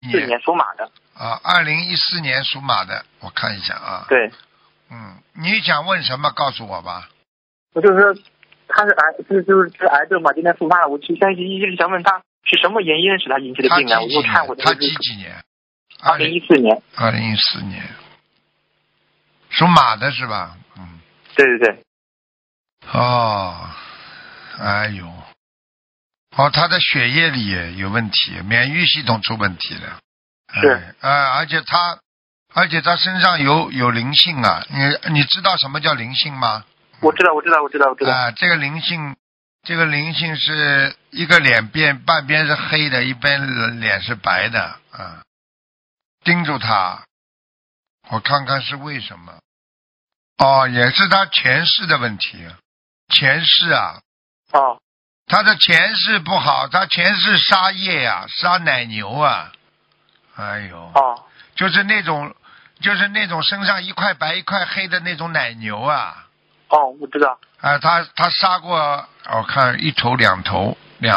2014年属马的。 啊，2014年属马的，我看一下啊。 对。 你想问什么？告诉我吧。 我就是说，他是癌症嘛，今天复发了。我一直想问他是什么原因使他引起的病呢？我又看过他几年 ？2014年。 2014年，属马的是吧？ 对对对。 哦，哎呦，他的血液里有问题，免疫系统出问题了。 是。 而且他身上有灵性啊！你知道什么叫灵性吗？ 我知道。 这个灵性是一个脸半边是黑的，一边脸是白的啊。盯住他，我看看是为什么。也是他前世的问题。前世啊。他的前世不好，他前世杀业啊，杀奶牛啊。哎呦。就是那种身上一块白一块黑的那种奶牛啊。 我知道。 他杀过，我看一头两头，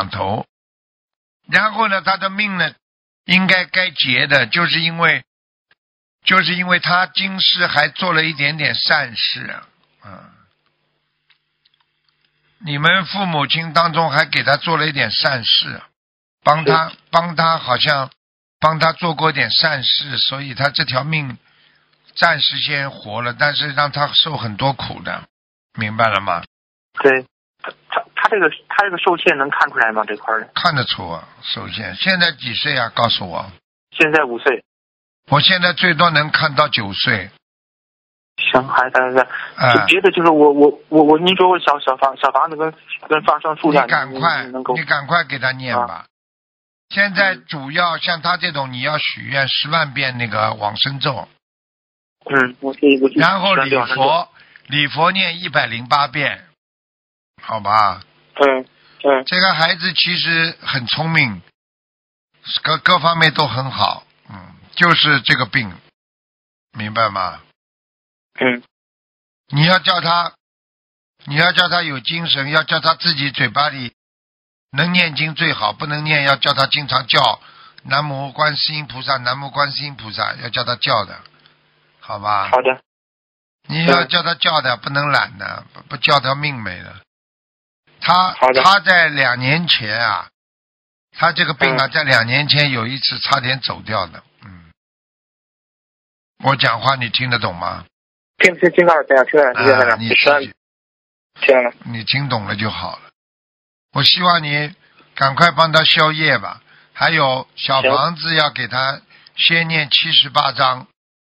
然后呢，他的命呢，应该结的，就是因为他今世还做了一点点善事，你们父母亲当中还给他做了一点善事，帮他好像帮他做过一点善事，所以他这条命暂时先活了，但是让他受很多苦的。明白了吗？ 对，他这个受限能看出来吗？这块的看得出啊，受限。现在几岁啊？告诉我。 现在5岁。 我现在最多能看到9岁。 行，还就别的就是我您说我小房子跟放生数量， 你赶快给他念吧。现在主要像他这种，你要许愿10万遍那个往生咒。 我然后礼佛念108遍，好吧？这个孩子其实很聪明，各方面都很好，就是这个病，明白吗？你要叫他有精神，要叫他自己嘴巴里能念经最好，不能念要叫他经常叫南无观世音菩萨，南无观世音菩萨，要叫他叫的，好吧？ 好的。 你要叫他叫的，不能懒的，不叫他命没了。他在2年前啊，他这个病啊，在2年前有一次差点走掉的。我讲话你听得懂吗？ 听到了，听了。 你听懂了就好了。我希望你赶快帮他消业吧。还有小房子要给他先念78章。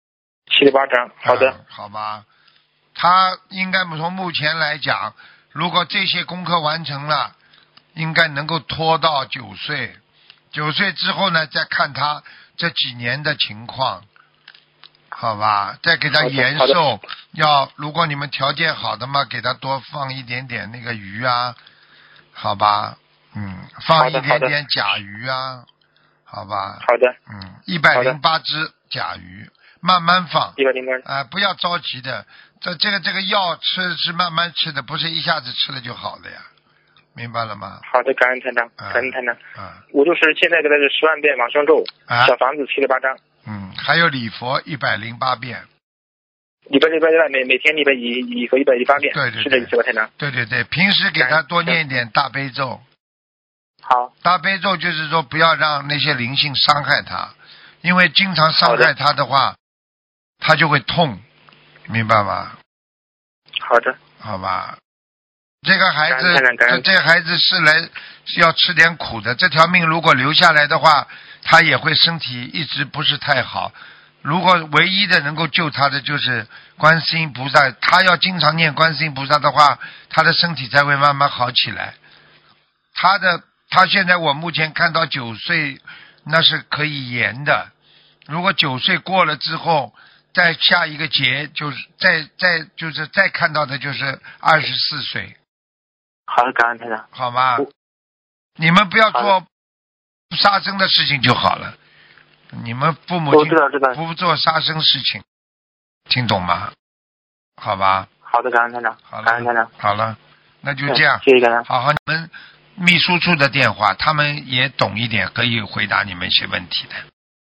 78章，好的。 好吧。他应该从目前来讲，如果这些功课完成了，应该能够拖到9岁。9岁之后呢，再看他这几年的情况，好吧？再给他延寿。如果你们条件好的嘛，给他多放一点点那个鱼啊，好吧？放一点点甲鱼啊，好吧？ 好的。 108只甲鱼。慢慢放 ，108 不要着急的。这个药是慢慢吃的，不是一下子吃了就好了呀，明白了吗？ 好的，感恩台长，我就是现在给他是10万遍往生咒，小房子78章， 还有礼佛108遍， 每天110和108遍， 对， 是这意思吧，台长？ 对，平时给他多念一点大悲咒。 好， 大悲咒就是说不要让那些灵性伤害他，因为经常伤害他的话，他就会痛，明白吗？ 好的， 好吧。这个孩子，这孩子是要吃点苦的。这条命如果留下来的话，他也会身体一直不是太好。如果唯一的能够救他的就是观世音菩萨，他要经常念观世音菩萨的话，他的身体才会慢慢好起来。他现在我目前看到9岁，那是可以延的。如果9岁过了之后，再下一个节就是再看到的就是24岁。 好的，感恩台长。 好吗？你们不要做杀生的事情就好了。你们父母亲不做杀生事情，听懂吗？好吧。 好的，感恩台长。感恩台长。 好了，那就这样。 谢谢台长。 好，你们秘书处的电话，他们也懂一点，可以回答你们一些问题的。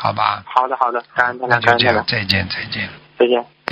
好吧？ 好的，感恩台长，感恩台长， 再见。 再见。